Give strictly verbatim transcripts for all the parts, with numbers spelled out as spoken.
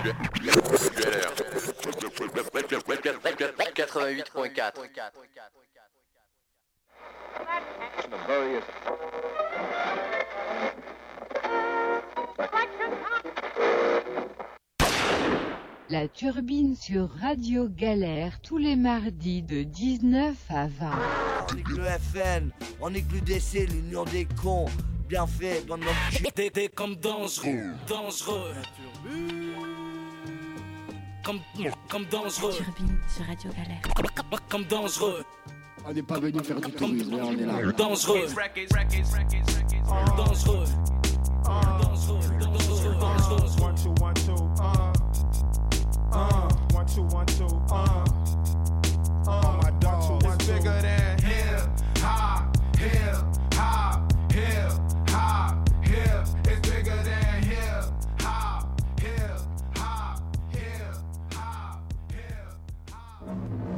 quatre-vingt-huit point quatre. La Turbine sur Radio Galère tous les mardis de dix-neuf à vingt. On est que le F N, on est que l'U D C, l'Union des cons. Bien fait, dans notre T'es, t'es comme dangereux, dangereux. Comme, comme dangereux. Turbine sur Radio Galère. Comme, comme dangereux. On n'est pas venu faire du tourisme, on est là. Dangereux. Dangereux. Dangereux. Dangereux. Dangereux. One, two, one, two, uh, uh, one, two, one, two, uh, uh, my dog, it's bigger than hip hop, hip hop, hip hop, hip. It's bigger than hip hop, hip hop, hip hop, hip hop.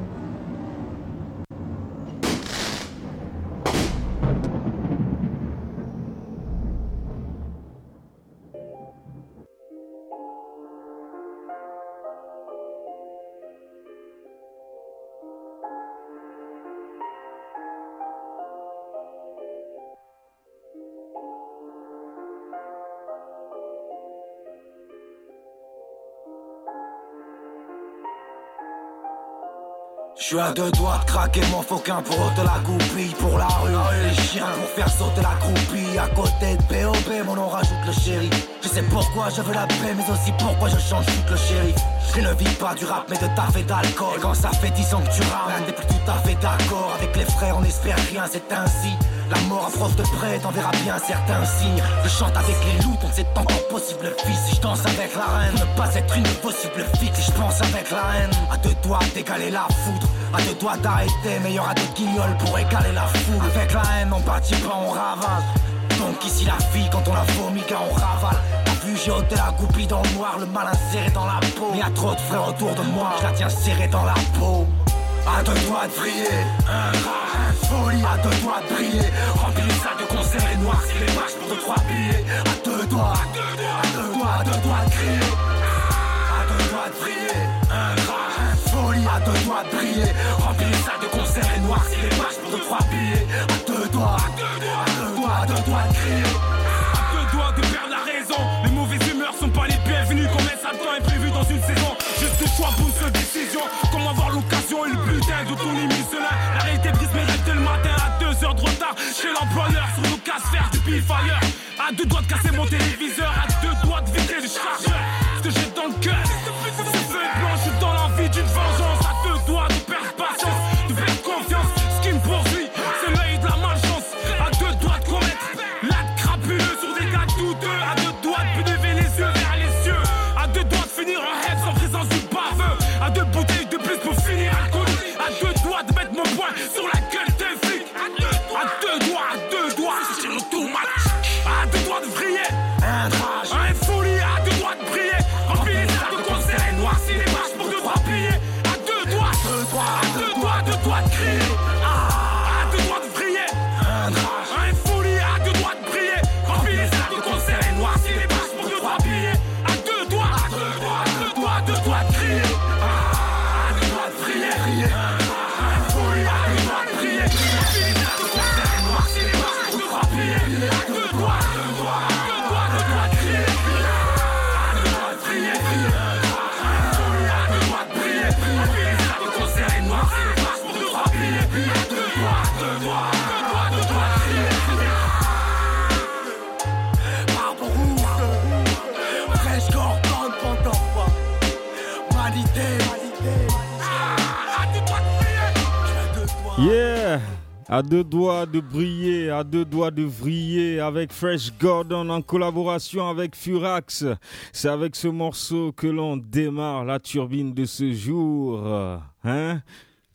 Je suis à deux doigts de craquer mon fauquin pour ôter la goupille. Pour la rue, les chiens pour faire sauter la croupie. À côté de P O B, mon nom rajoute le chéri. Je sais pourquoi je veux la paix, mais aussi pourquoi je change tout le shérif. Je ne vis pas du rap, mais de taf et d'alcool. Et quand ça fait dix ans que tu rames, on n'est plus tout à fait d'accord. Avec les frères, on espère rien, c'est ainsi. La mort approche de près, t'enverras bien certains signes. Je chante avec les loups, donc c'est encore possible fils. Je danse avec la reine, ne pas être une possible fixe. Je pense avec la haine, à deux doigts d'égaler la foudre. À deux doigts d'arrêter, meilleur à deux guignols pour égaler la foule. Avec la haine, on bâtit pas, on ravage. Donc ici la vie, quand on la vomit, car on ravale. T'as vu, j'ai ôté la goupille dans le noir, le malin serré dans la peau. Mais y'a trop de frères autour de moi, je la tiens serrée dans la peau. À deux doigts de vriller, un rage, un folie. À deux doigts de briller, remplis les salles de concert et noir si les vaches pour deux trois billets. À deux doigts, à deux doigts, à deux doigts de crier. À deux doigts de vriller, un rage, un folie. À deux doigts de briller, remplis les salles de concert et noir si les vaches pour deux trois billets. À deux doigts, à deux doigts, à deux doigts de crier. À deux doigts de perdre la raison. Les mauvaises humeurs sont pas les bienvenues. Combien ça de temps est prévu dans une saison? Juste que choix, bonne seule décision. Comment avoir l'occasion et le butin de ton émissionnaire. La réalité brise mes rêves dès le matin à deux heures de retard. Chez l'employeur sur nos casse-faire du pile-fire. À deux doigts de casser mon téléviseur. À deux doigts de vider le chargeur. Ce que j'ai dans le cœur, ce feu blanche dans l'envie d'une vengeance. À deux doigts de perdre patience, de perdre confiance. Ce qui me poursuit, c'est l'œil de la malchance. À deux doigts de commettre l'acte crapuleux sur des gars douteux. À deux doigts de lever les yeux vers les cieux. À deux doigts de finir un rêve sans présence du baveux. À deux bouteilles de plus pour finir alcoolique. À deux doigts de mettre mon poing sur la gueule d'un flic. À deux doigts, à deux doigts, c'est le tout match. À deux doigts de vriller, un rage, un folie. À deux doigts de briller, remplis les salles de concert et noircis les vaches pour deux trois billets. À deux doigts, deux doigts, à deux doigts, deux doigts de crier. À deux doigts de vriller, un rage, un folie. À deux doigts de briller, remplis les salles de concert et noircis les vaches pour deux trois billets. À deux doigts, à deux doigts, deux doigts, deux doigts de crier. À deux doigts de vriller, un folie. À deux doigts de briller, remplis les salles de concert et noircis les vaches pour deux trois billets. À deux doigts, deux doigts, deux doigts, deux doigts de crier. À deux doigts de vriller, un folie. À deux doigts de briller, remplis les salles de concert et noircis les vaches pour deux trois billets. À deux doigts, deux doigts, deux doigts, deux doigts de crier. Barbe rouge, fraîche Gordon, pendant quoi Vanité, à deux doigts de briller. Yeah! À deux doigts de briller, à deux doigts de vriller avec Fresh Gordon en collaboration avec Furax. C'est avec ce morceau que l'on démarre la turbine de ce jour. Hein?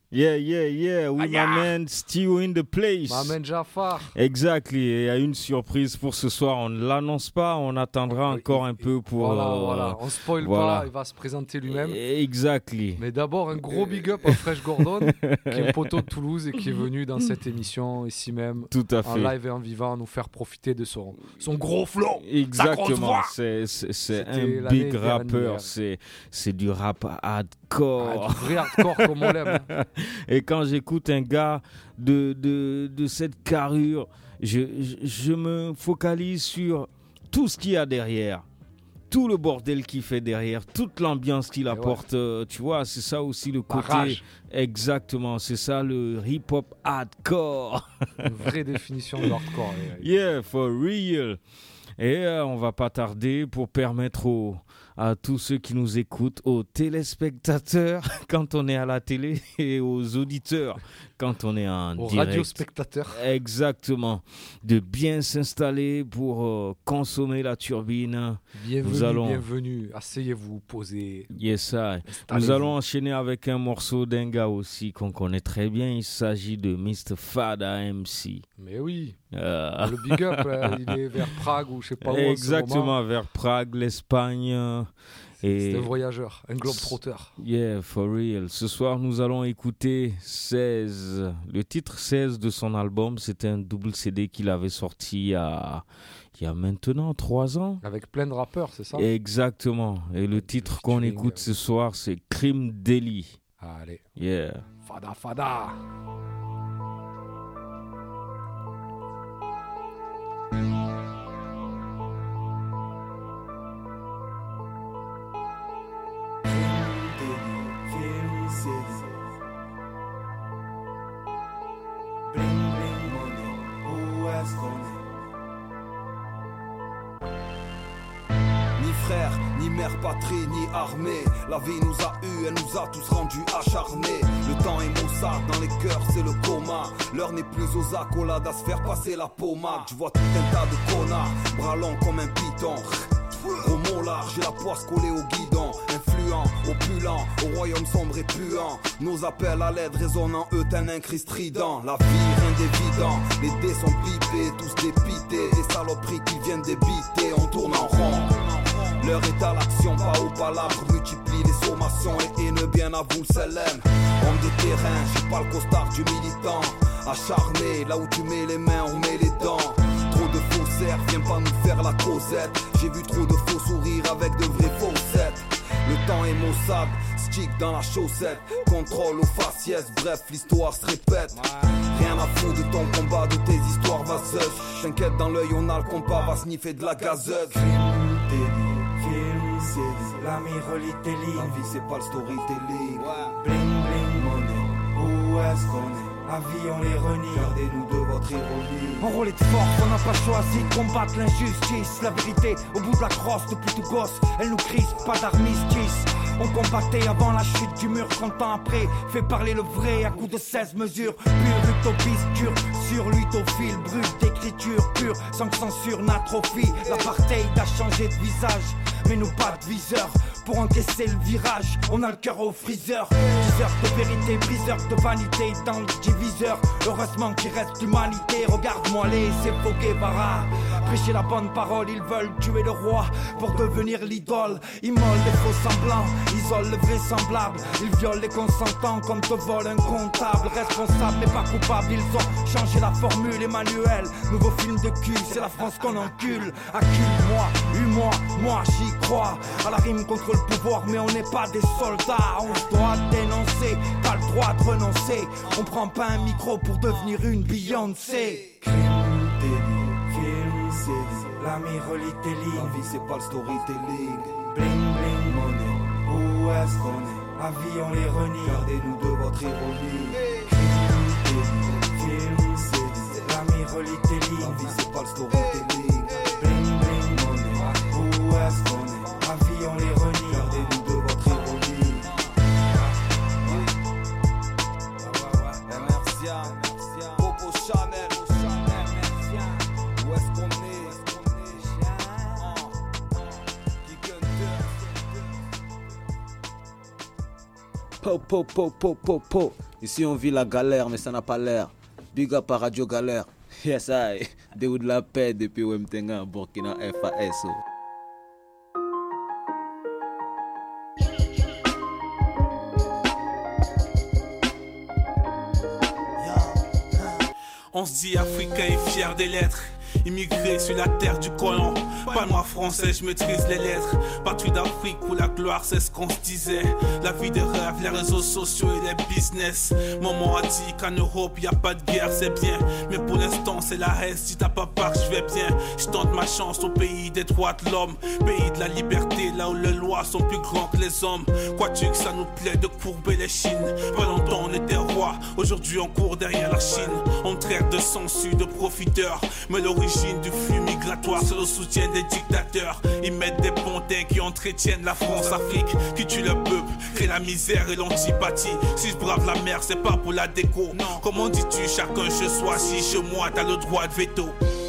Yeah, yeah, yeah. Oui, Aya. my man, Stu in the place. My man Jafar. Exactly. Et il y a une surprise pour ce soir. On ne l'annonce pas. On attendra encore un peu pour. Voilà, euh, voilà. On spoil voilà. pas. Il va se présenter lui-même. Exactly. Mais d'abord, un gros big up à Fresh Gordon, qui est poteau de Toulouse et qui est venu dans cette émission ici même. Tout à En fait. live et en vivant, nous faire profiter de son, son gros flow. Exactement. C'est, c'est, c'est un C'était l'année big rappeur. dernière. C'est, c'est du rap hardcore. Ah, du vrai hardcore comme on l'aime. hein. Et quand j'écoute un gars de, de, de cette carrure, je, je, je me focalise sur tout ce qu'il y a derrière. Tout le bordel qu'il fait derrière, toute l'ambiance qu'il apporte, ouais. euh, tu vois, c'est ça aussi le côté. Barrage. Exactement, c'est ça le hip-hop hardcore. Une vraie définition de hardcore. Yeah, for real. Et euh, on va pas tarder pour permettre aux, à tous ceux qui nous écoutent, aux téléspectateurs quand on est à la télé et aux auditeurs quand on est en aux direct. radiospectateurs. Exactement. De bien s'installer pour euh, consommer la turbine. Bienvenue, nous allons... bienvenue. Asseyez-vous, posez. Yes, ça. Nous allons enchaîner avec un morceau d'un gars aussi qu'on connaît très bien. Il s'agit de mister Fada M C. Mais oui. Euh... Le big up, là, il est vers Prague ou je sais pas où. Exactement, vers Prague, l'Espagne. Et... C'est un voyageur, un globe-trotter. Yeah, for real. Ce soir, nous allons écouter seize. Le titre seize de son album, c'était un double C D qu'il avait sorti il y a, il y a maintenant trois ans. Avec plein de rappeurs, c'est ça? Exactement. Et le titre qu'on écoute ce soir, c'est Crime Daily. Allez. Yeah. Fada, fada. Ni frère, ni mère patrie, ni armée. La vie nous a eu, elle nous a tous rendus acharnés. Le temps est maussade, dans les cœurs c'est le coma. L'heure n'est plus aux accolades à se faire passer la pommade. Je vois tout un tas de connards, bras longs comme un python. Au mont large, j'ai la poisse collée au guidon. Influent, opulent, au royaume sombre et puant. Nos appels à l'aide résonnent en eux tel un cri strident. La vie, rien d'évident, les dés sont pipés, tous dépités. Des saloperies qui viennent débiter, on tourne en rond. L'heure est à l'action, pas au palabre. Multiplie les sommations, les haineux bien à vous le célèbre. Homme de terrain, j'ai pas le costard du militant. Acharné, là où tu mets les mains, on met les dents. Trop de faussaires, viens pas nous faire la causette. J'ai vu trop de faux sourires avec de vraies faussettes. Le temps est maussade, stick dans la chaussette. Contrôle aux faciès, bref l'histoire se répète. Rien à foutre de ton combat, de tes histoires vaseuses. T'inquiète, dans l'œil on a le compas, va sniffer de la gazeuse. Crime, délit, film, série. L'ami relie tes lignes. La vie c'est pas le storytelling. Bling bling, monnaie, où est-ce qu'on est? La vie on les renie, gardez-nous de votre ironie. Enrôlé de force, on n'a pas choisi de combattre l'injustice. La vérité au bout de la crosse depuis tout gosse, elle nous crispe, pas d'armistice. On combattait avant la chute du mur, trente ans après, fait parler le vrai à coups de seize mesures. Pure utopiste, cure sur l'utophile, brut d'écriture pure, sans censure, n'atrophie. L'apartheid a changé de visage, mais nous pas de viseur. Pour encaisser le virage, on a le cœur au freezer. Diseur de vérité, briseur de vanité dans le diviseur. Heureusement qu'il reste l'humanité. Regarde-moi les évoquer bara. Prêcher la bonne parole, ils veulent tuer le roi pour devenir l'idole. Ils mollent les faux semblants, isolent le vraisemblable. Ils violent les consentants comme te vole un comptable. Responsable mais pas coupable, ils ont changé la formule. Emmanuel, nouveau film de cul, c'est la France qu'on encule. Accule-moi, hue-moi, moi j'y crois. À la rime contre le pouvoir, mais on n'est pas des soldats. On se doit dénoncer, pas le droit de renoncer. On prend pas un micro pour devenir une Beyoncé. Crime, délit, film, série. L'ami relie tes lignes. La vie c'est pas le storytelling. Bling bling, monnaie, où est-ce qu'on est? La vie on les renie, gardez-nous de votre ironie. Crime, délit, film, série. L'ami relie tes lignes. La vie c'est pas le storytelling. Bling bling, monnaie, où est-ce qu'on est? La vie on les renie, gardez-nous de votre ironie. Emercia, Popo Chanel, où est-ce qu'on est? Po po po po po po. Ici on vit la galère mais ça n'a pas l'air. Big up à Radio Galère. Yes I. Déo de la paix depuis Wemtenga, Burkina F A S. On se dit africain et fier des lettres. Immigré sur la terre du colon. Pas moi français, je maîtrise les lettres. Patrie d'Afrique pour la gloire, c'est ce qu'on se disait. La vie de rêve, les réseaux sociaux et les business. Maman a dit qu'en Europe y a pas de guerre, c'est bien. Mais pour l'instant c'est la haine, si t'as pas peur je vais bien. Je tente ma chance au pays des droits de l'homme. Pays de la liberté, là où les lois sont plus grands que les hommes. Crois-tu que ça nous plaît de courber les chines? Pas longtemps on était rois, aujourd'hui on court derrière la Chine. On traite de sensu, de profiteurs. Mais l'origine du flux migratoire, c'est le soutien des dictateurs. Ils mettent des pontins qui entretiennent la France-Afrique, qui tuent le peuple, créent la misère et l'antipathie. Si je brave la mer, c'est pas pour la déco. Non. Comment dis-tu, chacun chez soi, si chez moi t'as le droit de veto.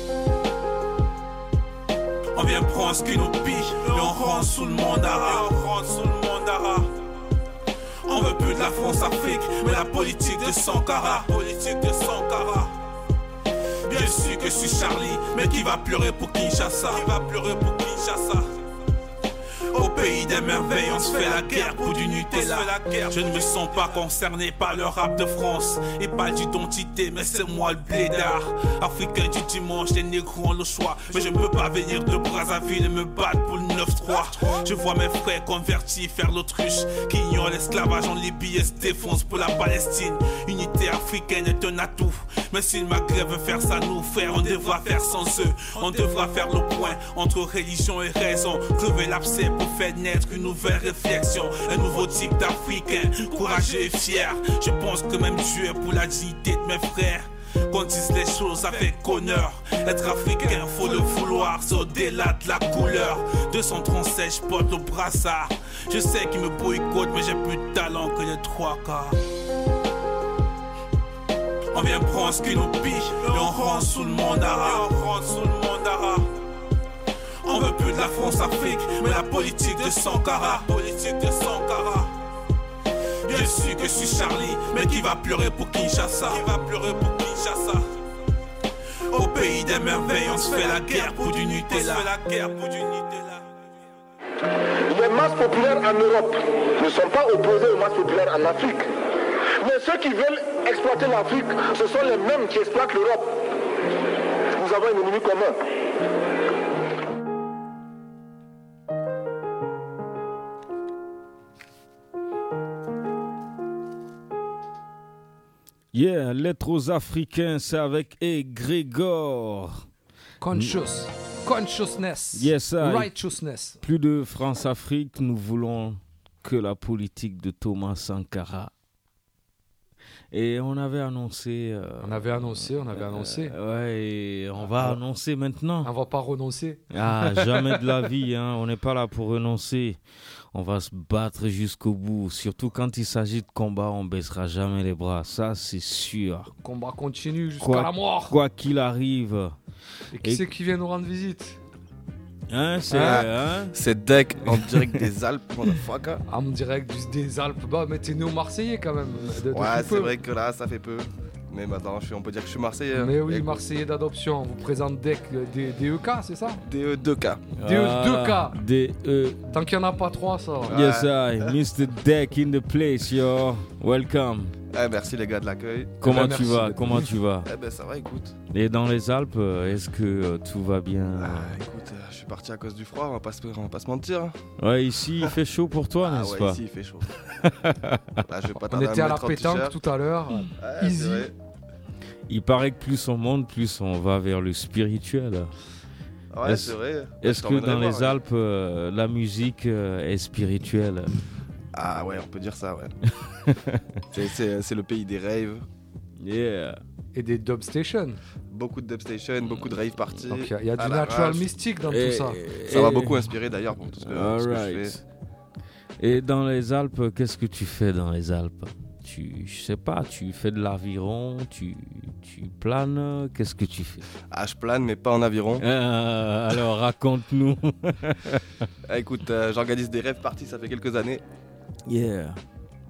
On vient prendre ce qui nous pique, et on rentre sous le mandara. On rentre sous le mandara. On veut plus de la France-Afrique, mais la politique de Sankara. Politique de Sankara. Bien sûr que je suis Charlie, mais qui va pleurer pour Kinshasa? Qui va pleurer pour Kinshasa? Au pays des merveilles, on se fait la guerre pour du Nutella. Je ne me sens pas concerné par le rap de France. Et pas d'identité, mais c'est moi le blédard. Africain du dimanche, les négros ont le choix. Mais je ne peux pas venir de Brazzaville et me battre pour le neuf trois. Je vois mes frères convertis faire l'autruche, qui ignorent l'esclavage en Libye et se défoncent pour la Palestine. Unité africaine est un atout. Mais si le Maghreb veut faire ça, nous frères, on devra faire sans eux. On devra faire le point entre religion et raison. Crever l'abcès pour faire naître une nouvelle réflexion. Un nouveau type d'Africain, courageux et fier. Je pense que même Dieu est pour la dignité de mes frères. Qu'on dise les choses avec honneur. Être africain, faut le vouloir, c'est au-delà de la couleur. deux cent trente-sept, je porte le brassard. Je sais qu'ils me boycottent, mais j'ai plus de talent que les trois quarts. On vient prendre ce qui nous pique, et on rentre sous le mandara. On rentre sous le mandara. On veut plus de la France-Afrique, mais la politique de Sankara. Politique de Sankara. Bien sûr que je suis Charlie, mais qui va pleurer pour Kinshasa? Qui va pleurer pour Kinshasa? Au pays des merveilles, on se fait la guerre pour du Nutella. On se fait la guerre pour du Nutella. Les masses populaires en Europe ne sont pas opposées aux masses populaires en Afrique. Mais ceux qui veulent exploiter l'Afrique, ce sont les mêmes qui exploitent l'Europe. Nous avons un ennemi commun. Yeah, lettre aux Africains, c'est avec Grégor. Conscious, consciousness, yes, I. righteousness. Plus de France-Afrique, nous voulons que la politique de Thomas Sankara. Et on avait annoncé... Euh, on avait annoncé, on avait annoncé. Euh, ouais, et on va ah, annoncer maintenant. On va pas renoncer. Ah, jamais de la vie, hein. On n'est pas là pour renoncer. On va se battre jusqu'au bout. Surtout quand il s'agit de combat, on baissera jamais les bras. Ça, c'est sûr. Le combat continue jusqu'à quoi, la mort. Quoi qu'il arrive. Et qui et... c'est qui vient nous rendre visite? Hein, c'est, hein hein c'est Deck en direct des Alpes, motherfucker. En direct des Alpes, bah mais t'es néo-marseillais quand même. De, de ouais, c'est peu. Vrai que là, ça fait peu. Mais maintenant, je suis, on peut dire que je suis Marseillais. Mais oui, et Marseillais d'adoption. On vous présente Deck, D E K, c'est ça? D E deux K. D E deux K. D E. Tant qu'il n'y en a pas trois, ça. Yes, I. mister Deck in the place, yo. Welcome. Eh, merci les gars de l'accueil. Comment eh ben, tu vas? Comment tu vas? Eh ben ça va, écoute. Et dans les Alpes, est-ce que euh, tout va bien? Ah, écoute, euh, je suis parti à cause du froid, on va pas se, on va pas se mentir. Ouais, ici il fait chaud pour toi, ah, n'est-ce ouais, pas? Ici il fait chaud. Là, je vais pas on était à, à la pétanque tout à l'heure. Ouais, Easy. Il paraît que plus on monte, plus on va vers le spirituel. Ouais, est-ce, c'est vrai. Est-ce que dans voir, les ouais. Alpes, euh, la musique euh, est spirituelle? Ah ouais, on peut dire ça, ouais. c'est, c'est, c'est le pays des raves. Yeah. Et des dub stations. Beaucoup de dub stations, beaucoup de rave parties. Donc il y, y a du natural mystique dans et, tout ça. Ça et, m'a beaucoup inspiré d'ailleurs pour tout ce que, all ce que right. je fais. Et dans les Alpes, qu'est-ce que tu fais dans les Alpes? Tu, je sais pas, tu fais de l'aviron, tu, tu planes, qu'est-ce que tu fais? Ah, je plane, mais pas en aviron. Euh, alors, raconte-nous. ah, écoute, euh, j'organise des rêves parties, ça fait quelques années. Yeah.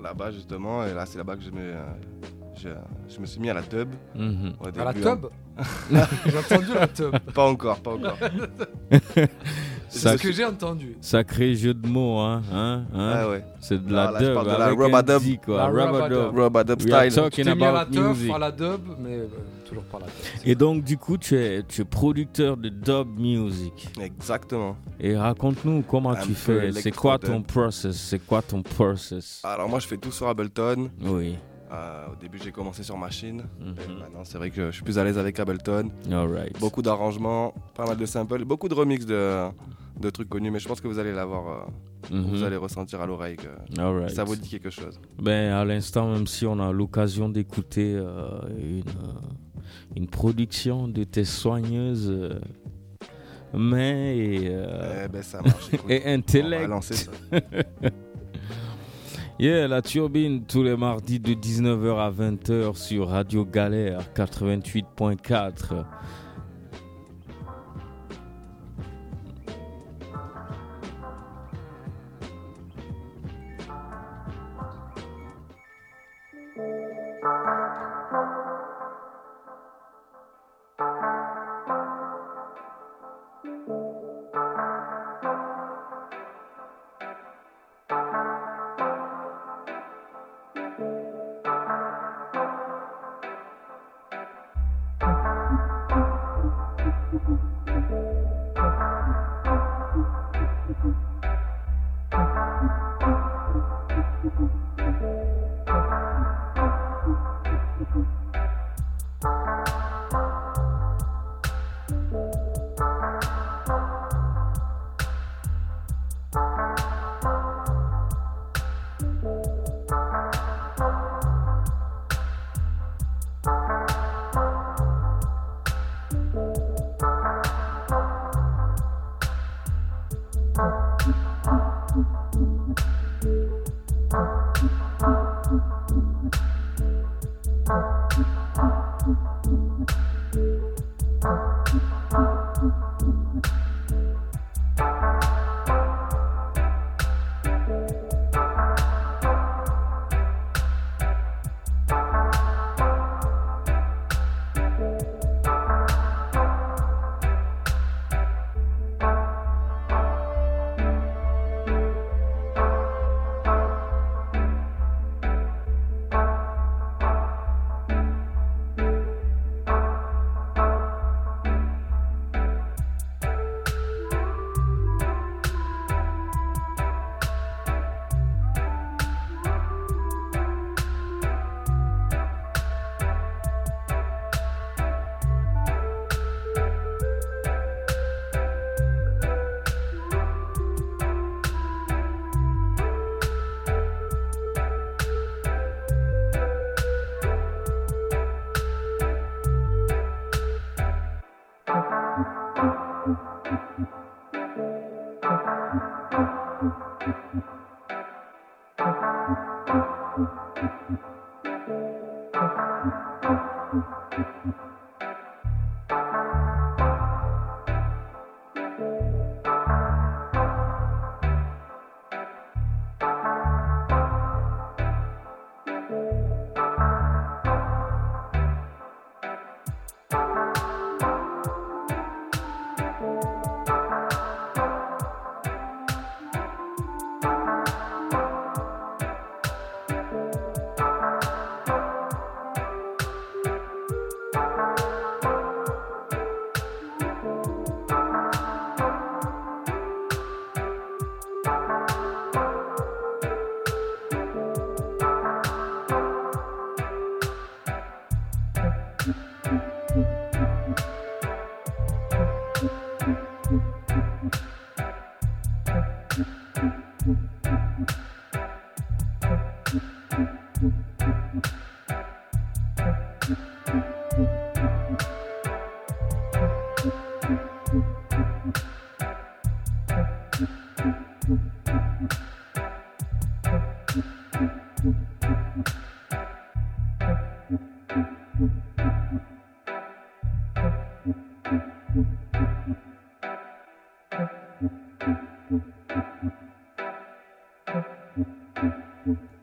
là-bas justement, et là c'est là-bas que je me, euh, je, je me suis mis à la tub. Mhm. Au À la début, tub hein. J'ai entendu la tub. Pas encore, pas encore. C'est ce que j'ai entendu. Sacré jeu de mots, hein, hein, hein. Ah ouais. C'est de Non, la là, je dub parle de la avec rubber un dub. D, quoi. La Rubber rubber dub. dub. Rubber dub We are style. talking T'es mis à la about teuf, music. à la dub, mais euh, toujours pas la tub. Et donc, du coup, tu es, tu es producteur de dub music. Exactement. Et raconte-nous comment Un tu peu fais. C'est quoi ton électro-dub. process? C'est quoi ton process? Alors moi je fais tout sur Ableton. Oui. Euh, au début j'ai commencé sur machine. Mhm. Et maintenant c'est vrai que je suis plus à l'aise avec Ableton. Alright. Beaucoup d'arrangements, pas mal de samples, beaucoup de remix de, de trucs connus, mais je pense que vous allez l'avoir, euh, Mhm. vous allez ressentir à l'oreille que Alright. ça vous dit quelque chose. Ben, à l'instant, même si on a l'occasion d'écouter euh, une, euh, une production de tes soigneuses euh, mains et, euh, Eh ben ça marche. Écoute, et on va intellect. lancer ça. Yeah, la turbine tous les mardis de dix-neuf heures à vingt heures sur Radio Galère quatre-vingt-huit point quatre.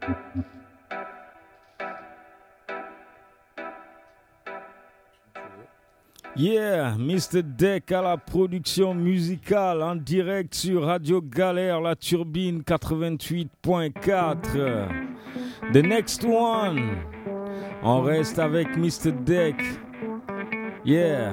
Yeah, mister Deck à la production musicale en direct sur Radio Galère, la turbine quatre-vingt-huit point quatre. The next one. On reste avec mister Deck. Yeah.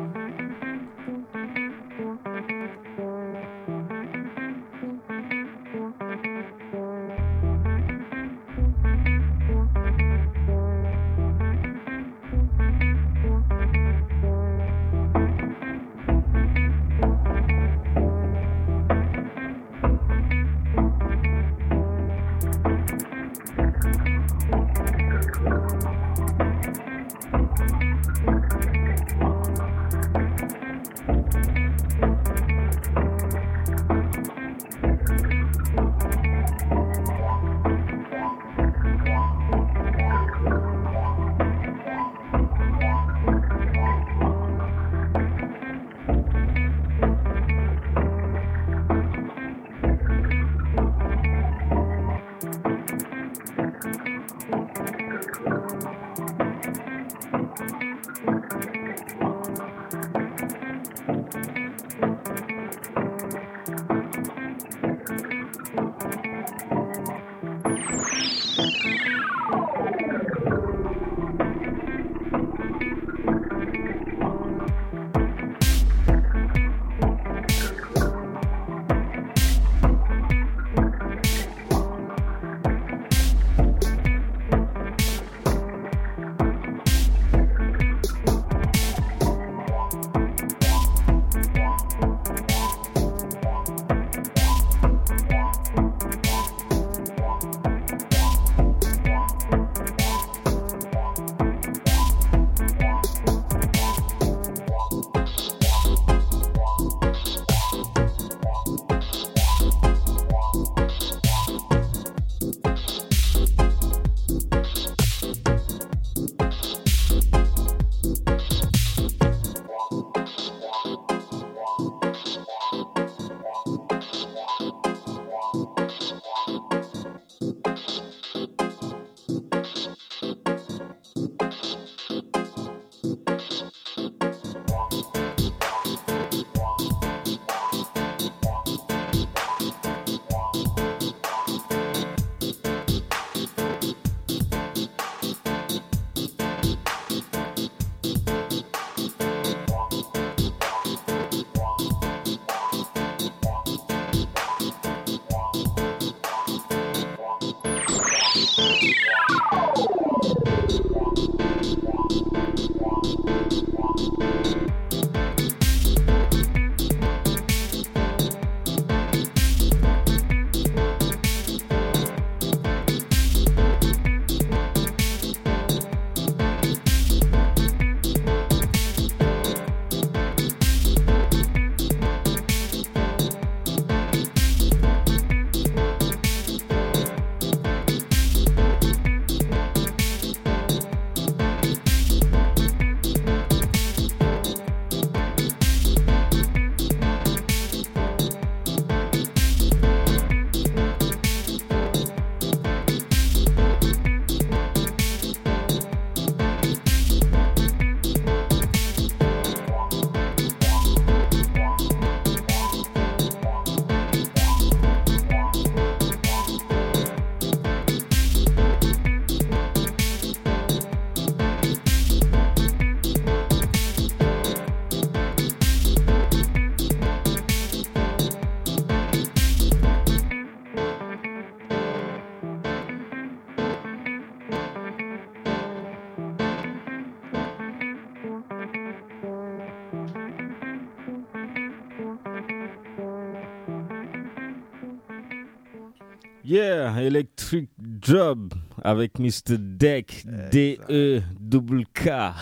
Yeah, Electric Job avec mister Deck, D E K K.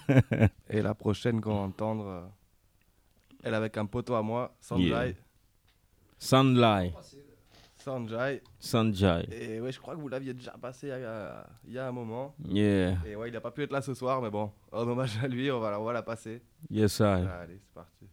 Et la prochaine qu'on va entendre, euh, elle avec un poteau à moi, Sanjay. Yeah. Sanjay. Sanjay. Sanjay. Et ouais, je crois que vous l'aviez déjà passé il y a, il y a un moment. Yeah. Et ouais, il n'a pas pu être là ce soir, mais bon, en hommage à lui, on va, on va la passer. Yes, sir. Allez, c'est parti.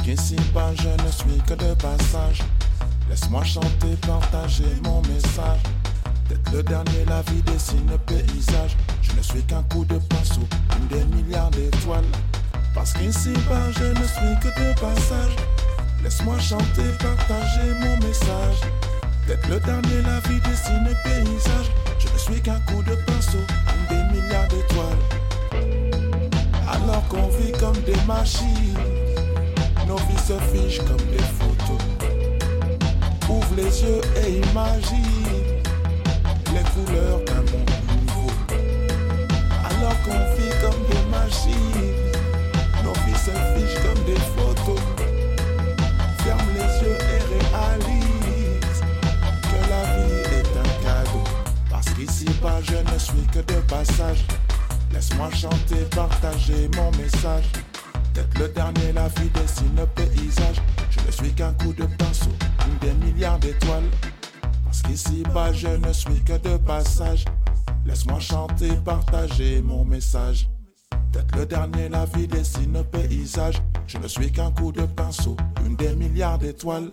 qu'ici-bas je ne suis que de passage. Laisse-moi chanter, partager mon message. D'être le dernier, la vie dessine le paysage. Je ne suis qu'un coup de pinceau, une des milliards d'étoiles. Parce qu'ici-bas je ne suis que de passage. Laisse-moi chanter, partager mon message. D'être le dernier, la vie dessine le paysage. Je ne suis qu'un coup de pinceau, une des milliards d'étoiles. Alors qu'on vit comme des machines, nos vies se fichent comme des photos. Ouvre les yeux et imagine les couleurs d'un monde nouveau. Alors qu'on vit comme des machines, nos vies se fichent comme des photos. Ferme les yeux et réalise que la vie est un cadeau. Parce qu'ici-bas je ne suis que de passage. Laisse-moi chanter, partager mon message. D'être le dernier, la vie dessine le paysage. Je ne suis qu'un coup de pinceau, une des milliards d'étoiles. Parce qu'ici-bas je ne suis que de passage. Laisse-moi chanter, partager mon message. D'être le dernier, la vie dessine le paysage. Je ne suis qu'un coup de pinceau, une des milliards d'étoiles.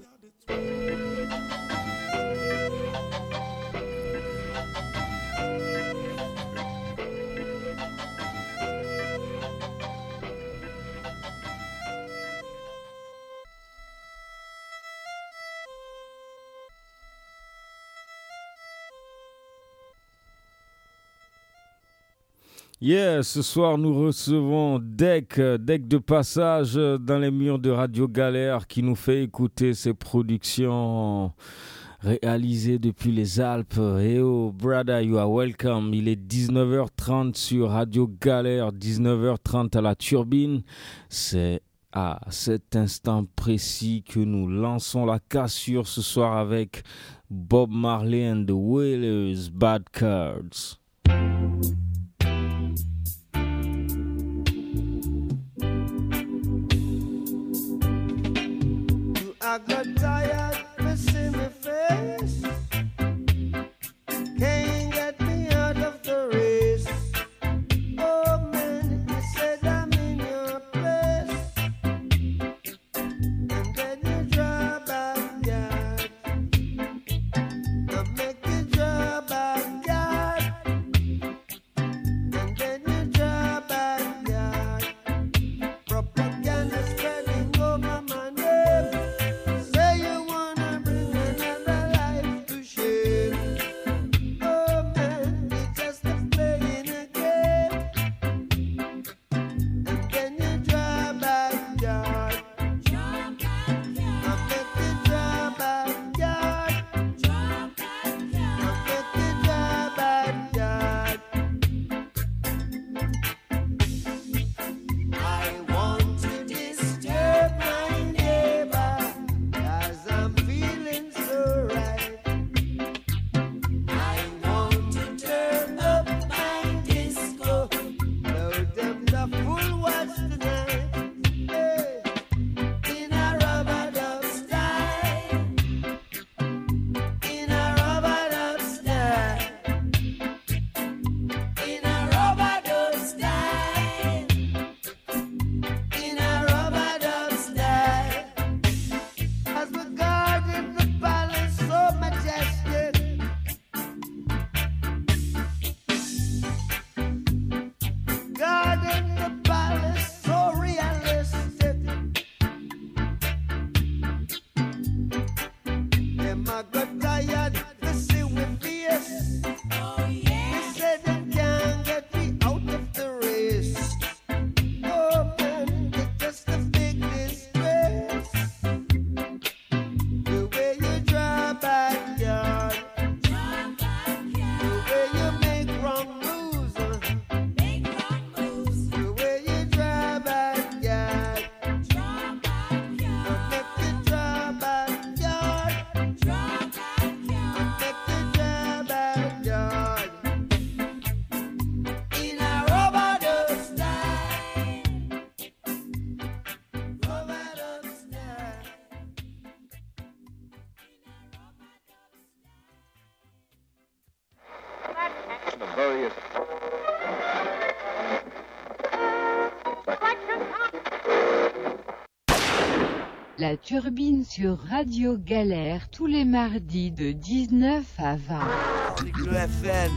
Yeah, ce soir nous recevons Deck, Deck de passage dans les murs de Radio Galère qui nous fait écouter ses productions réalisées depuis les Alpes. Hey oh, brother, you are welcome. Il est dix-neuf heures trente sur Radio Galère, dix-neuf heures trente à la Turbine. C'est à cet instant précis que nous lançons la cassure ce soir avec Bob Marley and the Wailers, Bad Cards. I got tired to see my face. Can't get me out of the race. Oh man, you said I'm in your place. And then you draw back yard. I make you draw back yard. And then you draw back yard. Propaganda spreading over my name. Say you wanna bring another life to shame. Oh man, it's just a playing a game. And then you draw back yard. I make you draw back yard. I make you draw back yard. I want to disturb my neighbor, 'cause I'm feeling so right. I want to turn up my disco, load them the full watch tonight. Hey, in a rubber dub style, in a rubber dub style, in a rubber dub style, in a rubber dub style. As we guard in the palace so majestic, guard in the palace so realistic. Them a got tired to see we face. They said them can't get me out of the race. Oh man, it's just a big disgrace. The way you draw back yard, the way you make wrong moves, uh. the way you draw back yard, I make you draw back yard, I make you draw back yard. In a rubber dub style, rubber dub style. La Turbine sur Radio Galère tous les mardis de dix-neuf à vingt. Le F N.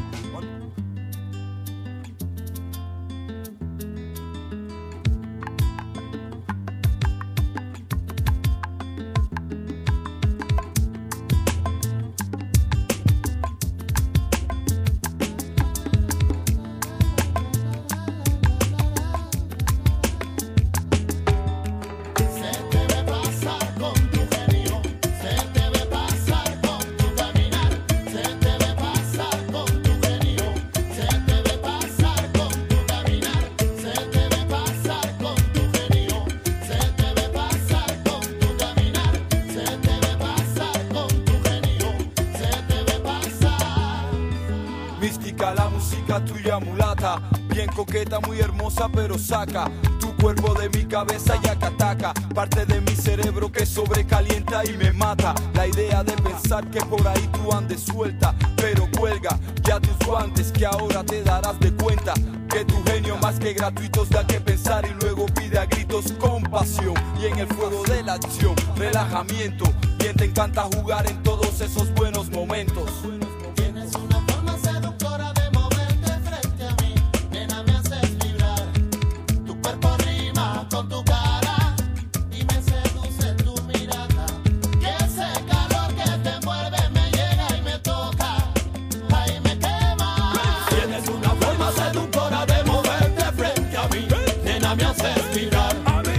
Tuya mulata, bien coqueta, muy hermosa, pero saca tu cuerpo de mi cabeza y acataca, parte de mi cerebro que sobrecalienta y me mata. La idea de pensar que por ahí tú andes suelta, pero cuelga ya tus guantes, que ahora te darás de cuenta que tu genio más que gratuitos da que pensar y luego pide a gritos compasión. Y en el fuego de la acción, relajamiento, bien te encanta jugar en todos esos buenos momentos. Tienes una forma seductora de moverte frente a mí, nena, me haces vibrar. Tu cuerpo rima con tu cara y me seduce tu mirada. Que ese calor que te envuelve me llega y me toca, ahí me quema. Tienes una forma seductora de moverte frente a mí, nena, me haces vibrar.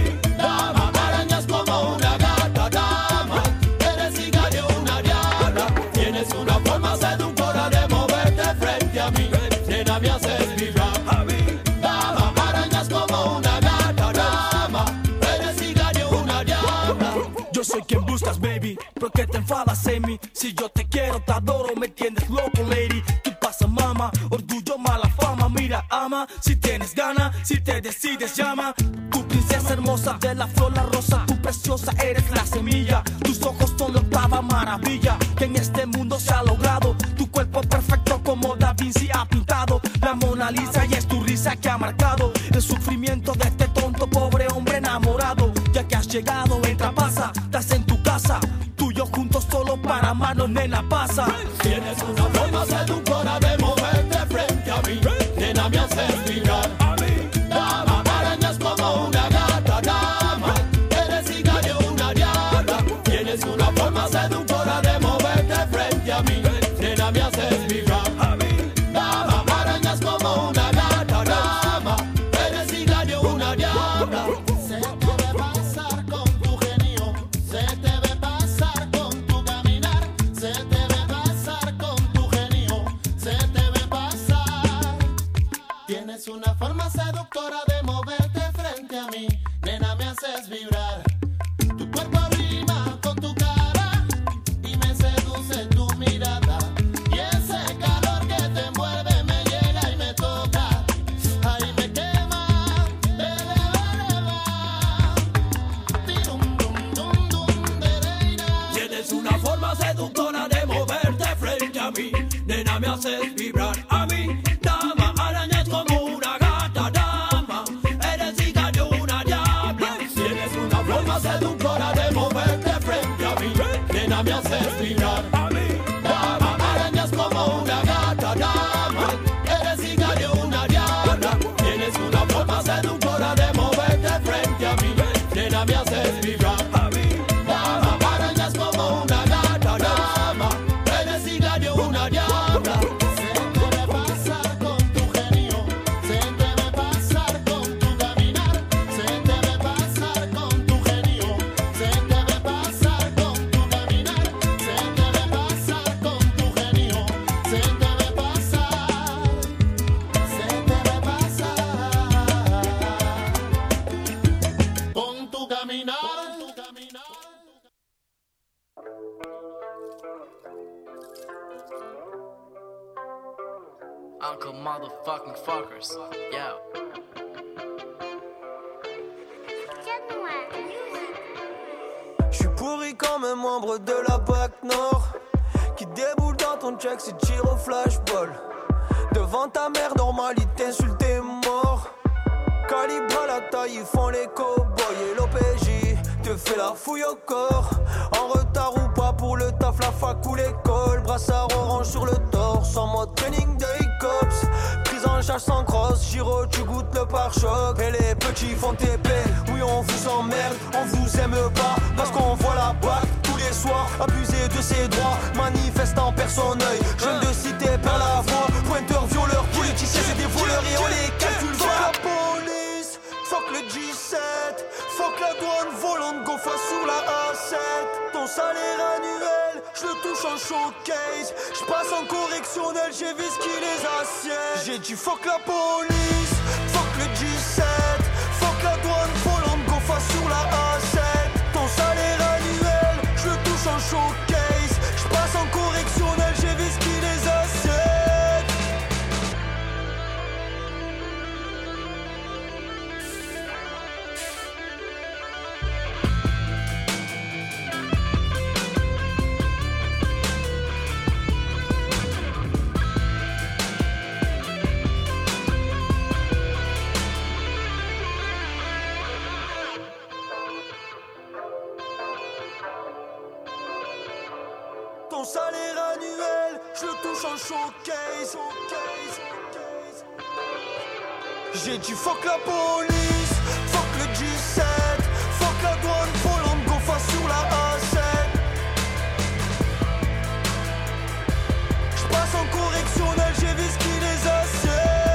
Dama, arañas como una gata, dama, eres hija de una diabla. Tienes una forma seductora de moverte frente a mí, nena, me haces vibrar. Dama, arañas como una gata, dama, eres hija de una diabla. Yo soy quien buscas, baby, ¿por qué te enfadas en mí? Si yo te quiero, te adoro, me tienes loco, lady. ¿Qué pasa, mama? Orgullo, mala fama, mira, ama. Si tienes ganas, si te decides, llama. Tu princesa hermosa de la flor, la rosa, tu preciosa eres la semilla. Tus ojos son la octava maravilla que en este mundo se ha logrado. Tu cuerpo perfecto como Da Vinci ha pintado. La Mona Lisa y es tu risa que ha marcado el sufrimiento de este tonto pobre hombre enamorado. Ya que has llegado, entra, pasa, estás en tu casa. Tú y yo juntos solo para amarnos, nena, pasa. Tienes una forma seductora de moverte frente a mí, nena, me haces vibrar. Dama, arañas como una gata, dama, eres hija de una diabla. Tienes una forma seductora de moverte frente a mí, nena, me haces vibrar. Dama, arañas como una gata, dama, eres hija de una diabla. Se te ve pasar con tu genio, se te ve pasar con tu caminar, se te ve pasar con tu genio, se te ve pasar. Tienes una forma seductora de moverte frente a mí, nena, me haces vibrar. Tu cuerpo rima con tu cara y me seduce tu mirada. Y ese calor que te envuelve me llega y me toca, ahí me quema. Tienes una forma seductora de moverte frente a mí, nena, me haces vibrar a mí. Dama, arañas como una gata, dama, eres hija de una diabla. Tienes una forma seductora de moverte frente a mí, nena, me haces vibrar a mí. Dama, arañas como una gata, dama, eres hija de una diabla. Tienes una forma seductora de moverte frente a mí, nena, me haces vibrar a mí. Dama, arañas como una gata, dama, eres hija de una diabla. Se te ve pasar con tu genio, se te ve pasar con tu caminar, se te ve pasar con tu genio, se te ve pasar con tu caminar, se te ve pasar con tu genio, se te ve pasar, se te ve pasar con tu caminar. Uncle motherfucking fuckers. Yo. J'suis pourri comme un membre de la B A C Nord qui déboule dans ton check, c'est tir au flashball. Devant ta mère, normal, il t'insulte, t'es mort. Calibre à la taille, ils font les cow-boys et l'O P J te fais la fouille au corps. En retard ou pas pour le taf, la fac ou l'école. Brassard orange sur le torse, en mode training day cops. Prise en charge sans crosse, Giro, tu goûtes le pare-choc. Et les petits font T P, oui on vous emmerde, on vous aime pas. Parce qu'on voit la bague tous les soirs, abuser de ses droits. Manifestant personne œil, jeune de cité perd la voix. Pointeur, violeur, politicien, c'est des voleurs et on les calcule. Fuck la police, fuck le G sept, fuck la douane volante, go face sur la A sept. Ton salaire annuel, je le touche en showcase. Je passe en correctionnel, j'ai vu ce qui les assiette. J'ai dit fuck la police, fuck le G sept, fuck la douane volante, go face sur la A sept. Ton salaire annuel, je le touche en showcase. Je passe en correctionnel, j'ai vu ce qui les assiette. Ton salaire annuel, je le touche en showcase. J'ai dit fuck la police, fuck le G sept, fuck la douane volante, go face sur la A sept. J'passe en correctionnel, j'ai vu ce qui les assiette.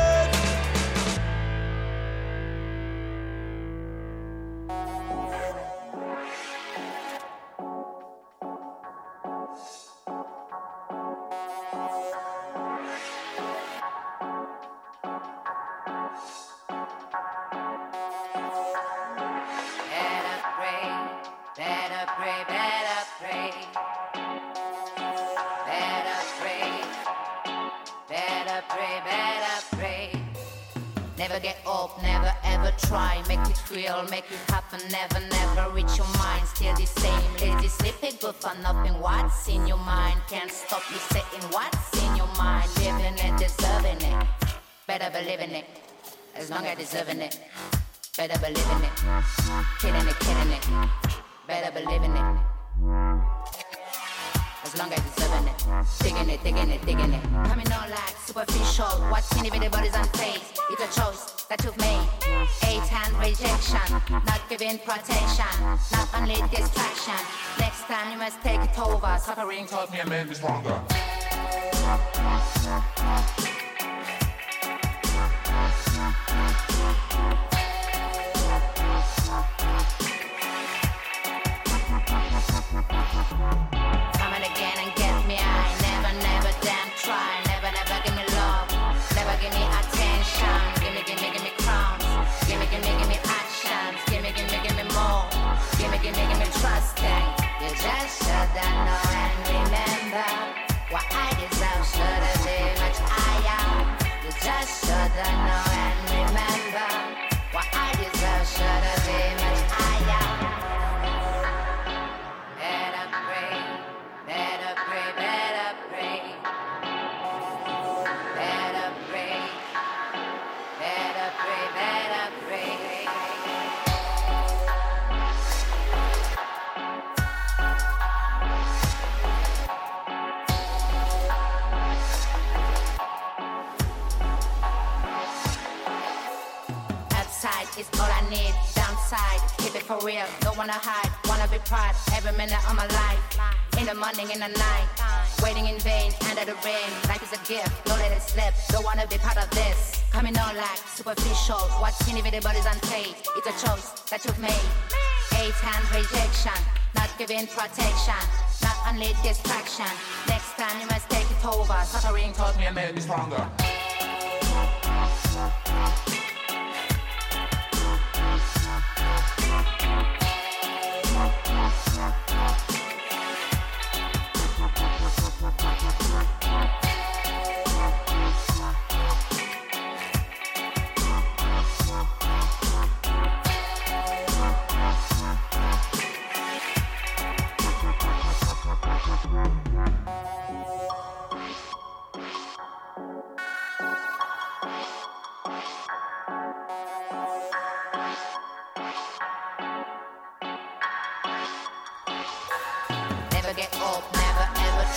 Never get up, never ever try. Make it real, make it happen. Never, never reach your mind. Still the same, lazy, sleepy, good for nothing. What's in your mind? Can't stop me saying what's in your mind. Living it, deserving it. Better believe in it. As long as deserving it. Better believe in it. Killing it, killing it. Better believe in it. As long as deserving it. Digging it, digging it, digging it. Coming on like superficial. Watching everybody's on face. It's a choice that you've made. Eight hand rejection. Not giving protection. Not only distraction. Next time you must take it over. Suffering taught me and made me stronger. It's all I need, downside, keep it for real, don't wanna hide, wanna be proud, every minute of my life, in the morning, in the night, waiting in vain, under the rain, life is a gift, don't let it slip, don't wanna be part of this, coming on like superficial, watching everybody's unpaid, it's a choice that you've made, eight hand rejection, not giving protection, not only distraction, next time you must take it over, suffering taught me and made me stronger.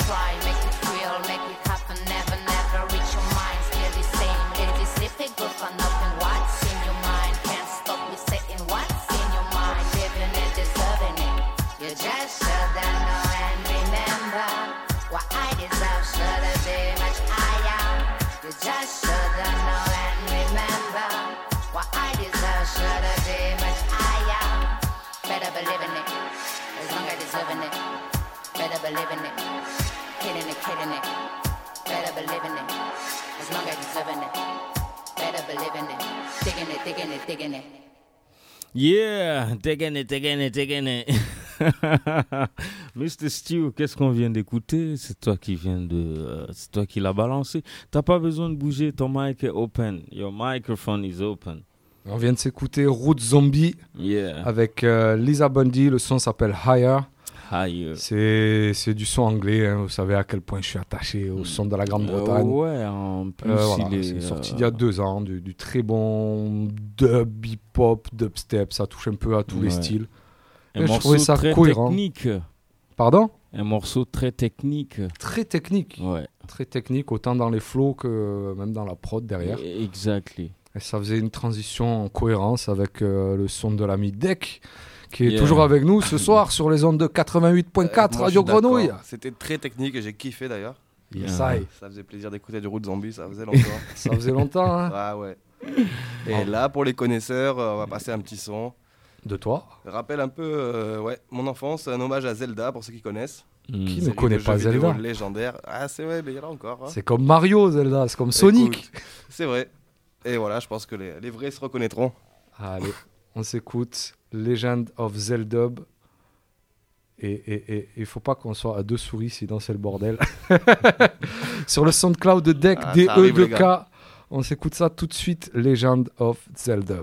try, make it real, make it happen, never, never reach your mind. Still the same, it is difficult for nothing. What's in your mind? Can't stop with saying what's in your mind. Living it, deserving it. You just shouldn't know and remember what I deserve should have been much higher. You just shouldn't know and remember what I deserve should have been much higher. Better believe in it, as long as deserving it. Better believe in it, kidding it, kidding it. Better believe in it, as long as deserving it. Better believe in it, digging it, digging it, digging it. Yeah, taking it, taking it, taking it. mister Stu, qu'est-ce qu'on vient d'écouter? C'est toi qui viens de, euh, c'est toi qui l'as balancé. T'as pas besoin de bouger, ton mic est open. Your microphone is open. On vient de s'écouter Root Zombie yeah. avec euh, Lisa Bundy. Le son s'appelle Higher. Higher. C'est, c'est du son anglais. Hein. Vous savez à quel point je suis attaché au son de la Grande-Bretagne. Euh, ouais, en plus, euh, voilà, il est. C'est sorti euh... il y a deux ans. Du, du très bon dub, hip-hop, dubstep. Ça touche un peu à tous ouais. les styles. Un Et morceau je trouvais ça très cohérent. technique. Pardon? Un morceau très technique. Très technique. Ouais. Très technique, autant dans les flows que même dans la prod derrière. Exactly. Et ça faisait une transition en cohérence avec euh, le son de l'ami Deck, qui est Yeah. toujours avec nous ce soir sur les ondes de quatre-vingt-huit virgule quatre Euh, moi, Radio je suis d'accord. Grenouille. C'était très technique et j'ai kiffé d'ailleurs. Yeah. Ça, y est. Ça faisait plaisir d'écouter du Root Zombie, ça faisait longtemps. Ça faisait longtemps, hein. Ah ouais. Et là, pour les connaisseurs, euh, on va passer un petit son. De toi? Rappelle un peu euh, ouais, mon enfance, un hommage à Zelda pour ceux qui connaissent. Mm. Qui ne Série connaît de pas jeux vidéo Zelda? légendaire. Ah c'est vrai, mais il y en a encore. Hein. C'est comme Mario, Zelda, c'est comme Sonic. Écoute, c'est vrai. Et voilà, je pense que les, les vrais se reconnaîtront. Allez, on s'écoute Legend of Zeldub. Et il ne faut pas qu'on soit à deux souris, sinon c'est le bordel. Sur le SoundCloud de Deck, Ah, D ça E arrive, deux les K, gars. on s'écoute ça tout de suite, Legend of Zeldub.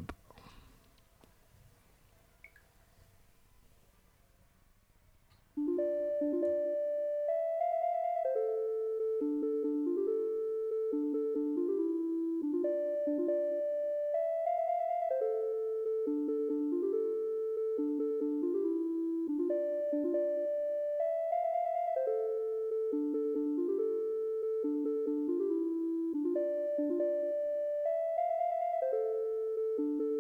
Thank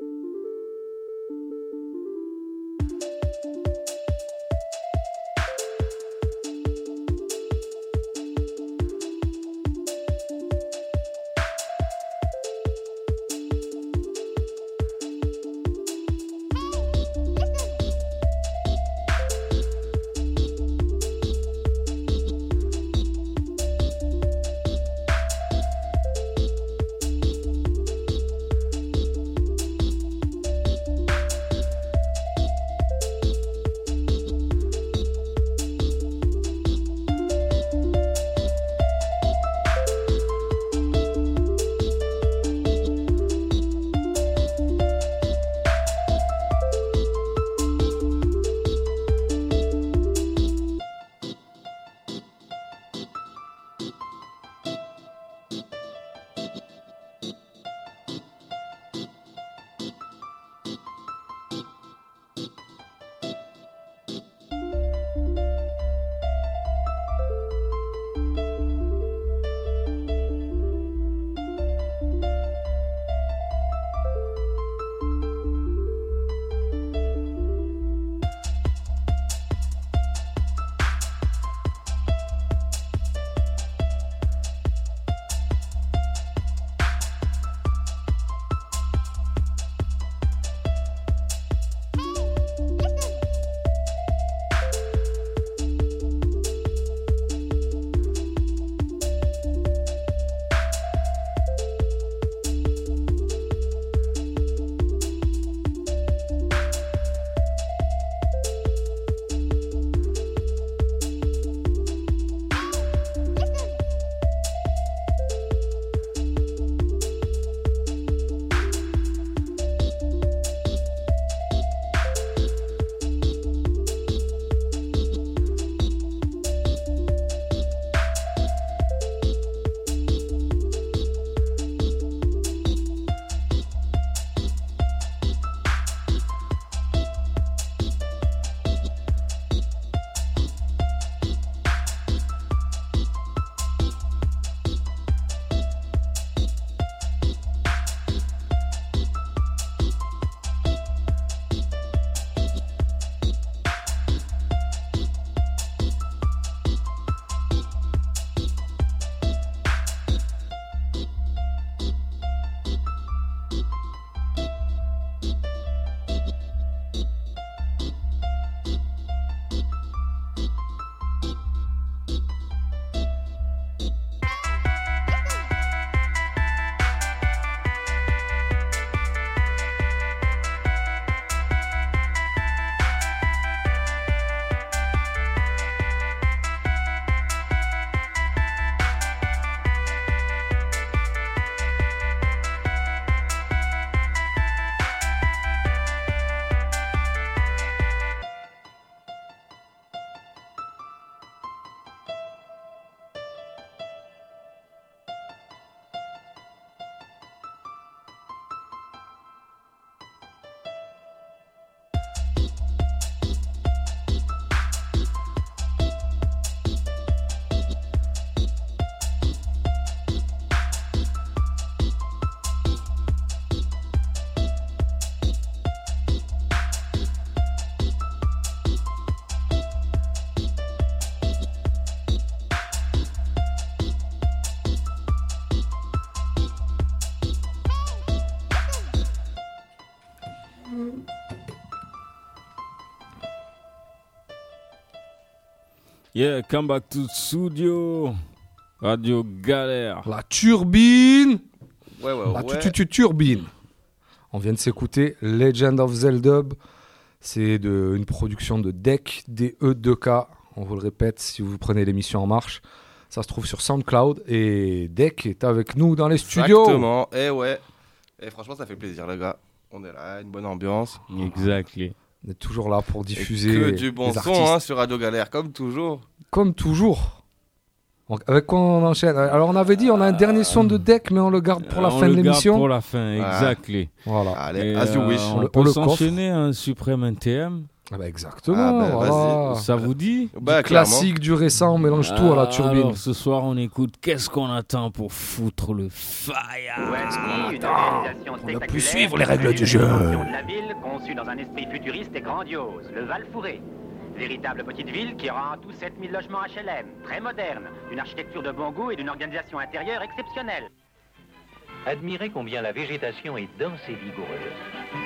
Yeah, come back to studio. Radio Galère. La turbine. Ouais, ouais, La ouais. tu- tu- turbine. On vient de s'écouter Legend of Zeldub. C'est de, une production de Deck, D E deux K. On vous le répète si vous prenez l'émission En Marche. Ça se trouve sur SoundCloud. Et Deck est avec nous dans les studios. Exactement. Et ouais. Et franchement, ça fait plaisir, les gars. On est là, une bonne ambiance. Exactly. On est toujours là pour diffuser. Et que du bon les son artistes. hein, sur Radio Galère, comme toujours. Comme toujours. Donc, avec quoi on enchaîne? Alors, on avait dit, on a un dernier son de Deck, mais on le garde pour la On fin le de garde l'émission. pour la fin, exactly. Voilà. Allez, Et, as you euh, wish. On, On le- peut on le s'enchaîner un Suprême N T M. Ah bah exactement. Ah bah, voilà. vas-y. Ça vous dit? Bah, Du classique, du récent, on mélange tout à la turbine. Alors, ce soir, on écoute Qu'est-ce qu'on attend pour foutre le fire? Voici une organisation On ne spectaculaire. plus suivre les règles du jeu. Une de la ville conçue dans un esprit futuriste et grandiose, le Val-Fouré. Véritable petite ville qui aura en tout sept mille logements H L M, très moderne, d'une architecture de bon goût et d'une organisation intérieure exceptionnelle. Admirez combien la végétation est dense et vigoureuse.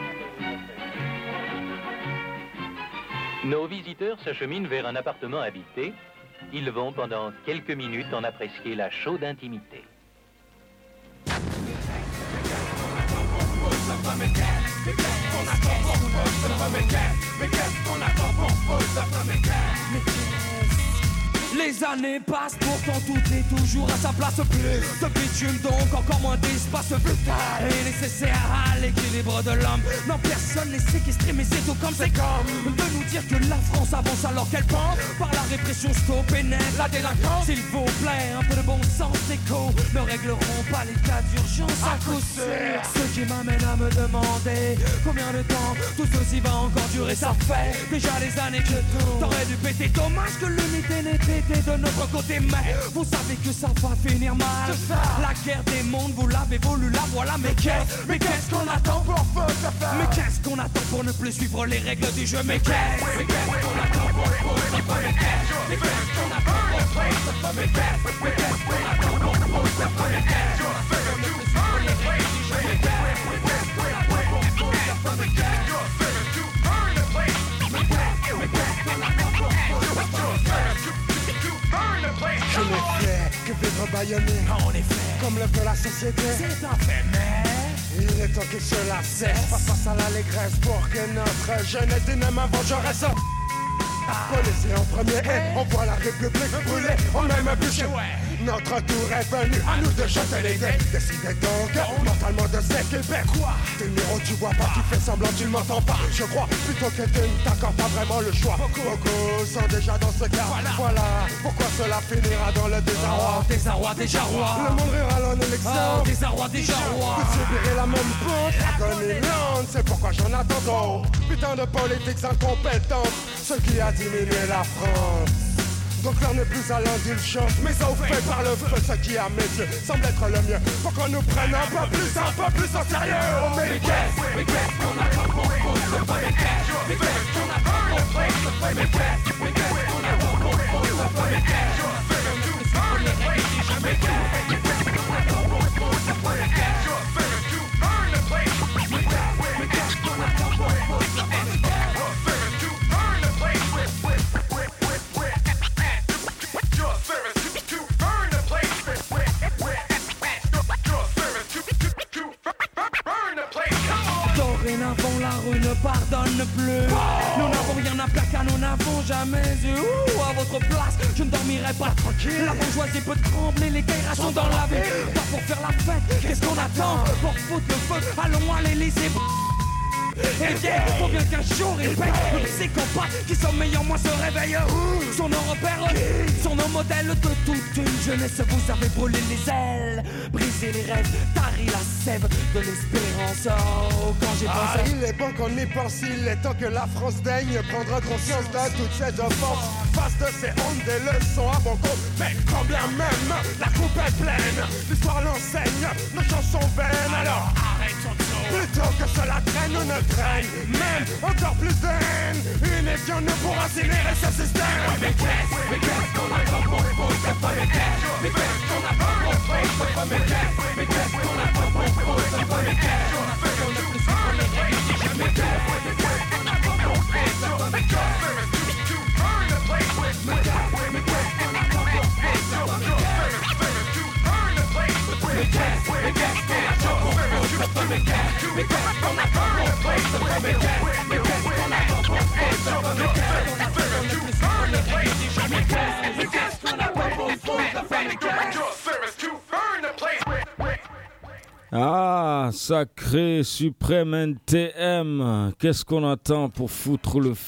Nos visiteurs s'acheminent vers un appartement habité. Ils vont pendant quelques minutes en apprécier la chaude intimité. Les années passent, pourtant tout est toujours à sa place. Plus de bitume, donc encore moins d'espace vital est nécessaire à l'équilibre de l'homme. Non, personne n'est séquestré, mais c'est tout comme c'est comme de nous dire que la France avance alors qu'elle pend par la répression, stoppe et net la délinquance. S'il vous plaît, un peu de bon sens écho ne régleront pas les cas d'urgence à coup sûr. Ce qui m'amène à me demander combien de temps tout ceci va encore durer. Ça fait déjà des années que t'aurais dû péter. Dommage que l'unité n'était de notre côté, mais vous savez que ça va finir mal. La guerre des mondes, vous l'avez voulu, la voilà. Mais qu'est-ce, mais qu'est-ce qu'on attend pour faire? Mais qu'est-ce qu'on attend pour ne plus suivre les règles du jeu? Mais qu'est-ce, mais qu'est-ce qu'on attend pour mais qu'est-ce, mais qu'est-ce qu'on attend pour mais qu'est-ce, mais qu'est-ce qu'on attend pour mais qu'est-ce, les règles du jeu? Mais qu'est-ce, mais qu'est-ce qu'on attend pour mais qu'est-ce, mais qu'est-ce qu'on attend pour Je n'ai fait que vivre bâillonné. En effet, comme le veut la société. C'est un fait, mais il est temps que cela cesse. Face à l'allégresse pour que notre jeunesse dynamique vengeresse. Policier en premier et on voit la République brûler. On aime bûcher. Notre tour est venu, à nous de jeter les dés. Décidez donc mentalement de s'équiper. Quoi? T'es le numéro, tu vois pas, tu fais semblant, tu ne m'entends pas. Je crois plutôt que tu ne t'accordes pas vraiment le choix. Beaucoup, Beaucoup sont déjà dans ce cas. Voilà, voilà pourquoi cela finira dans le désarroi. Oh, désarroi, déjà roi. Le monde rira à l'élection. Oh, désarroi, déjà roi. Vous subirez la même faute, l'agonie lente. C'est pourquoi j'en attends trop. Putain de politiques incompétentes, ce qui a diminué la France. Donc l'heure n'est plus à l'indulgence, mais au fait par le feu, ce qui à mes yeux semble être le mieux. Faut qu'on nous prenne un peu plus, un peu plus au sérieux. Oh mais qu'est-ce, mais qu'est-ce qu'on attend pour mais qu'est-ce, mais qu'est-ce qu'on attend pour mais qu'est-ce, mais qu'est-ce qu'on attend pour mais qu'est-ce, mais qu'est-ce qu'on attend pour mais qu'est-ce, mais qu'est-ce qu'on attend pour Dorénavant la rue ne pardonne plus. Nous n'avons rien à plaquer, nous n'avons jamais eu. Ouh, à votre place, je ne dormirai pas tranquille. La bourgeoisie peut trembler, les gaillards sont dans la ville. Pas pour faire la fête, qu'est-ce qu'on attend? Pour foutre le feu, allons à l'Élysée. Eh bien, faut bien qu'un jour il paye. Le psychopathe qui sommeille en moi se réveille. Sont nos repères, sont nos modèles de toute une jeunesse. Vous avez brûlé les ailes, brisé les rêves, tari la sève de l'espérance. Oh, quand j'ai Ah, pensé. il est bon qu'on y pense, il est temps que la France daigne prendre conscience de toutes ces offenses. Face de ces hontes, des leçons à bon compte. Mais quand bien même la coupe est pleine, l'histoire l'enseigne, nos chansons vaines. Alors arrêtons tout. Plutôt que cela traîne ou ne traîne, même encore plus de haine. Une étion ne pourra incinérer ce système. Mais qu'est-ce, mais qu'est-ce qu'on attend pour c'est pas mais qu'est-ce, mais qu'est-ce qu'on attend pour c'est pas mais qu'est-ce, mais qu'est-ce qu'on attend pour c'est pas mais qu'est-ce, on a fait qu'on ne plus suivre les règles du jeu. Mais qu'est-ce, mais qu'est-ce qu'on attend pour c'est pas mais qu'est-ce, mais qu'est-ce, mais qu'est-ce, Mais qu'est-ce qu'on attend pour faire du feu? Mais qu'est-ce mais qu'est-ce qu'on attend pour play the fun? Mais qu'est-ce mais qu'est-ce qu'on attend pour faire du feu? Mais qu'est-ce qu'on attend pour burn the place? Mais qu'est-ce mais qu'est-ce qu'on attend pour faire the fun? Mais qu'est-ce your service to burn the place? Ah, sacré suprême N T M, qu'est-ce qu'on attend pour foutre le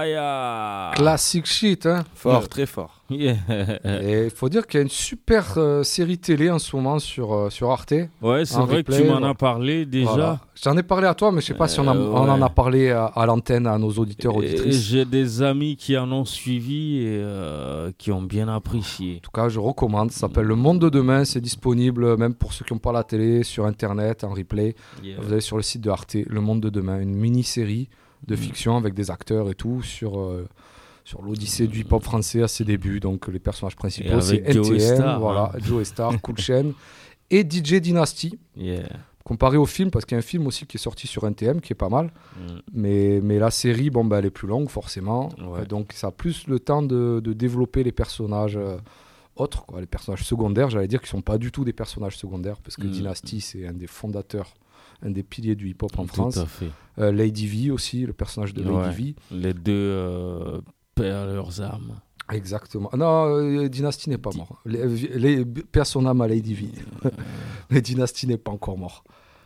fire? Classic shit, hein. Fort, Ouais. très fort. Yeah. Et il faut dire qu'il y a une super euh, série télé en ce moment sur, euh, sur Arte. Ouais, c'est en vrai replay, que tu m'en voilà. as parlé déjà. Voilà. J'en ai parlé à toi, mais je sais pas si on, a- Euh, on en ouais. a parlé à, à l'antenne, à nos auditeurs, Et auditrices. j'ai des amis qui en ont suivi et euh, qui ont bien apprécié. En tout cas, je recommande. Ça s'appelle Le Monde de Demain. C'est disponible même pour ceux qui n'ont pas la télé, sur Internet, en replay. Yeah. Vous allez sur le site de Arte, Le Monde de Demain, une mini-série de Mm. fiction avec des acteurs et tout sur, euh, sur l'odyssée du hip-hop français à ses débuts. Donc les personnages Et principaux, c'est avec Joe N T M, Star, voilà, hein. Joe Star, Cool Chain et D J Dynasty. Yeah. Comparé au film, parce qu'il y a un film aussi qui est sorti sur N T M qui est pas mal. Mm. Mais, mais la série, bon, bah, elle est plus longue forcément. Ouais. Euh, Donc ça a plus le temps de, de développer les personnages euh, autres, quoi, les personnages secondaires. J'allais dire qu'ils sont pas du tout des personnages secondaires, parce que Mm. Dynasty, c'est un des fondateurs, un des piliers du hip-hop en Tout France. à fait. Euh, Lady V aussi, le personnage de Lady Ouais. V. Les deux euh, perdent leurs armes. Exactement. Non, euh, Dynasty n'est pas mort. Les, les, perd son âme à Lady V. Mais Dynasty n'est pas encore mort.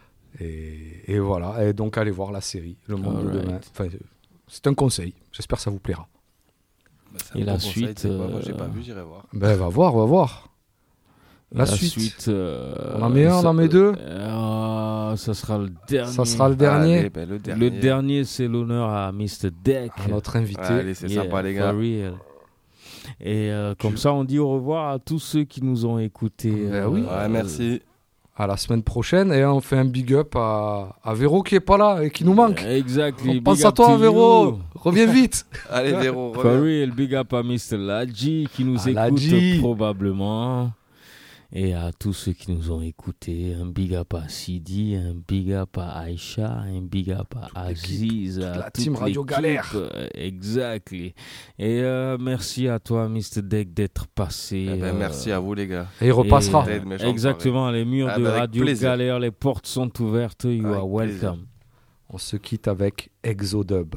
Et, et voilà. Et donc, allez voir la série, Le Monde de Alright. Demain. Enfin, euh, c'est un conseil. J'espère que ça vous plaira. Bah, c'est un Et bon la conseil, suite, tu sais quoi, moi j'ai euh, pas vu, j'irai voir. Ben, va voir, va voir. La, La suite. suite, euh, on en met un, on ça- en met deux. Euh, ça sera le dernier. Ça sera le dernier. Allez, ben, le dernier. Le dernier, c'est l'honneur à mister Deck. À notre invité. Allez, c'est sympa, les gars. For real. Et euh, comme ça, on dit au revoir à tous ceux qui nous ont écoutés. Ben oui. Ouais, merci. À la semaine prochaine. Et on fait un big up à, à Véro qui est pas là et qui nous manque. Exactly. On Big pense up à toi, to Véro. you. Reviens vite. Allez, Véro, For reviens. real, big up à mister Ladji qui nous À écoute Ladji. probablement. Et à tous ceux qui nous ont écoutés, un big up à Sidi, un big up à Aïcha, un big up à Aziz, à la toute team Radio l'équipe. Galère. Euh, Exactly. Et euh, merci à toi, mister Deck, d'être passé. Eh ben, euh, merci à vous, les gars. Et il repassera. et, euh, T'es de méchants exactement, les murs Ah, de bah, avec Radio plaisir. Galère, les portes sont ouvertes. You Avec are plaisir. welcome. On se quitte avec Exodub.